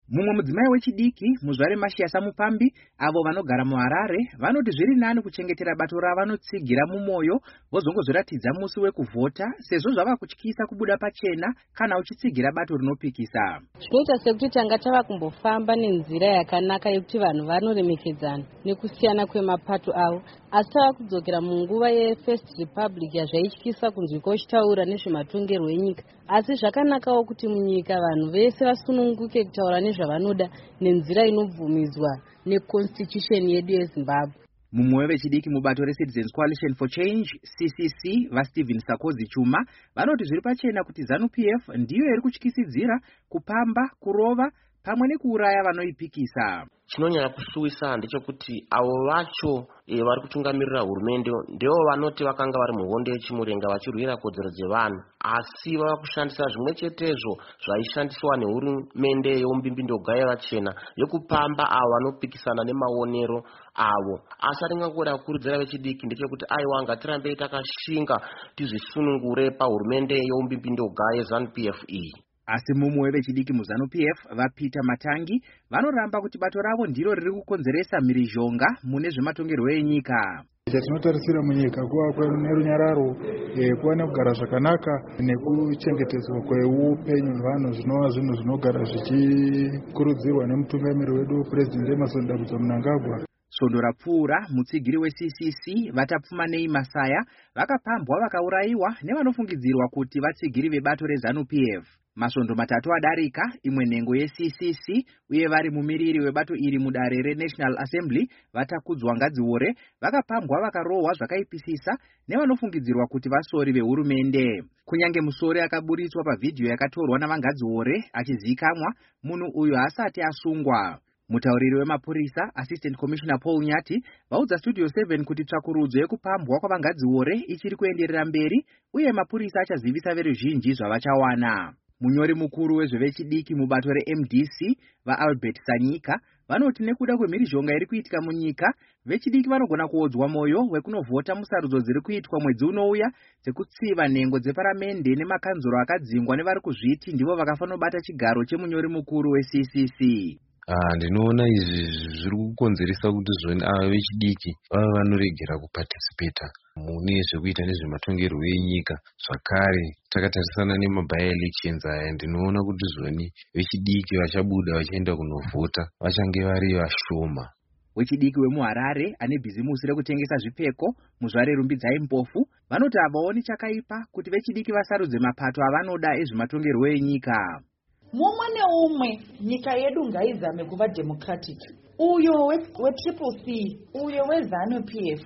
Mumwe mudzimai wechidiki muzvare Mashiyasa Mupambi avo vanogara muHarare vanoti zviri nani kuchengetera bato ravanotsigira mumwoyo vozongozoratidza musi wekuvhota sezvo zvava kutyisa kubuda pachena kana uchitsigira bato rinopikisa. Zvinoita sekuti tanga tava kumbofamba nenzira yakanaka yekuti vanhu vanoremekedzana nekusiyana kwemapato avo, asi tava kudzokera munguva yeFirst Republic yazvaityisa kunzwika uchitaura nezvematongerwo enyika. Asi zvakanakawo kuti munyika vanhu vese vasununguke kutaura nezvavanoda nenzira inobvumidzwa neconstitution yedu yeZimbabwe. Mumwe wevechidiki mubato reCitizens Coalition for Change CCC vaStephen Sakozi Chuma vanoti zviri pachena kuti ZANU-PF ndiyo iri kutyisidzira kupamba, kurova pamwe nekuuraya vanoipikisa. Chinonyanya kusuwisa ndechekuti avo vacho vari kutungamirira hurumende ndivo vanoti vakanga vari muhondo yechimurenga vachirwira kodzero dzevanhu, asi vava kushandisa zvimwe chetezvo zvaishandiswa nehurumende yeumbimbindo yavachena yokupamba avo vanopikisana nemaonero avo. Asi atingangoda kukurudzira vechidiki ndechekuti aiwa ngatirambei takashinga tizvisunungure pahurumende yeumbimbindo yeZANU-PF iyi. Asi mumwe wevechidiki muZANU-PF vaPeter Matangi vanoramba kuti bato ravo ndiro riri kukonzeresa mhirizhonga mune zvematongerwo enyika. Chatinotarisira munyika kuva nerunyararo, kuva nekugara zvakanaka nekuchengetedzwa kweupenyu hwevanhu zvinova zvinhu zvinogara zvichikurudzirwa nemutungamiri wedu President Emmerson Dambisa Mnangagwa. Svondo rapfuura mutsigiri weCCC vatapfumanei Masaya vakapambwa vakaurayiwa nevanofungidzirwa kuti vatsigiri vebato reZANU-PF. Masvondo matatu adarika, imwe nhengo yeCCC uye vari mumiriri webato iri mudare reNational Assembly vatakudzwa Ngadziore vakapambwa vakarohwa zvakaipisisa nevanofungidzirwa kuti vasori vehurumende. Kunyange musori akaburitswa pavhidhiyo yakatorwa navangadziore achizikamwa, munhu uyu haasati asungwa. Mutauriri wemapurisa Assistant Commissioner Paul Nyati vaudza Studio 7 kuti tsvakurudzo yekupambwa kwavangadziore ichiri kuenderera mberi uye mapurisa achazivisa veruzhinji zvavachawana. Munyori mukuru wezvevechidiki mubato reMDC vaAlbert Sanyika vanoti nekuda kwemhirizhonga iri kuitika munyika, vechidiki vanogona kuodzwa moyo wekunovhota musarudzo dziri kuitwa mwedzi unouya dzekutsiva nhengo dzeparamende nemakanzuro akadzingwa nevari kuzviti ndivo vakafanobata chigaro chemunyori mukuru weCCC. Ndinoona izvi zviri kukonzeresa kuti zvoni ava vechidiki vava vanoregera kuparticipata mune zvekuita nezvematongerwo enyika. Zvakare takatarisana nemaby-elections aya, ndinoona kuti zvoni vechidiki vachabuda vachienda kunovhota vachange vari vashoma. Wechidiki wemuHarare ane bhizimusi rekutengesa zvipfeko muzvare Rumbidzai Mpofu vanoti havaoni chakaipa kuti vechidiki vasarudze mapato avanoda ezvematongerwo enyika. Mumwe neumwe nyika yedu ngaizame kuva democratic. Uyo weTriple C, uyo weZANU-PF,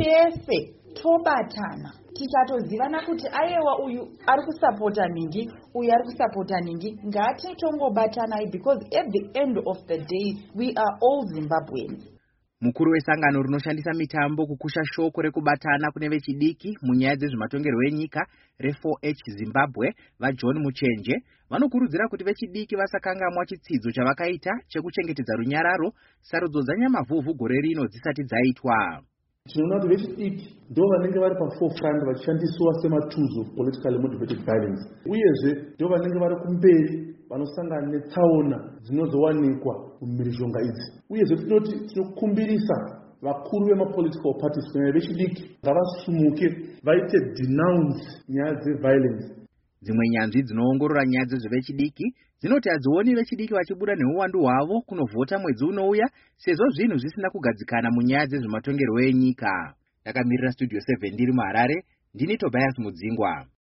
tese tobatana tichatozivana kuti aiwa uyu ari kusapota ningi, uyu ari kusapota ningi. Ngatitongobatanai because at the end of the day we are all Zimbabweans. Mukuru wesangano rinoshandisa mitambo kukusha shoko rekubatana kune vechidiki munyaya dzezvematongerwo enyika re4H Zimbabwe vaJohn Muchenje vanokurudzira kuti vechidiki vasakangamwa chitsidzo chavakaita chekuchengetedza runyararo sarudzo dzanyamavhuvhu gore rino dzisati dzaitwa. Tinoona kuti vechidiki ndo vanenge vari paforefront vachishandiswa sematools of politically motivated violence, uyezve ndo vanenge vari kumberi vanosangana netsaona dzinozowanikwa mumhirizhonga idzi. Uyezve tinokumbirisa vakuru vemapolitical parties kunyanya vechidiki ngavasumuke vaite denounce nyaya dzeviolence. Dzimwe nyanzvi dzinoongorora nyaya dzezvevechidiki dzinoti hadzioni vechidiki vachibuda neuwandu hwavo kunovhota mwedzi unouya sezvo zvinhu zvisina kugadzikana munyaya dzezvematongerwo enyika. Ndakamirira Studio 7 ndiri muHarare, ndini Tobias Mudzingwa.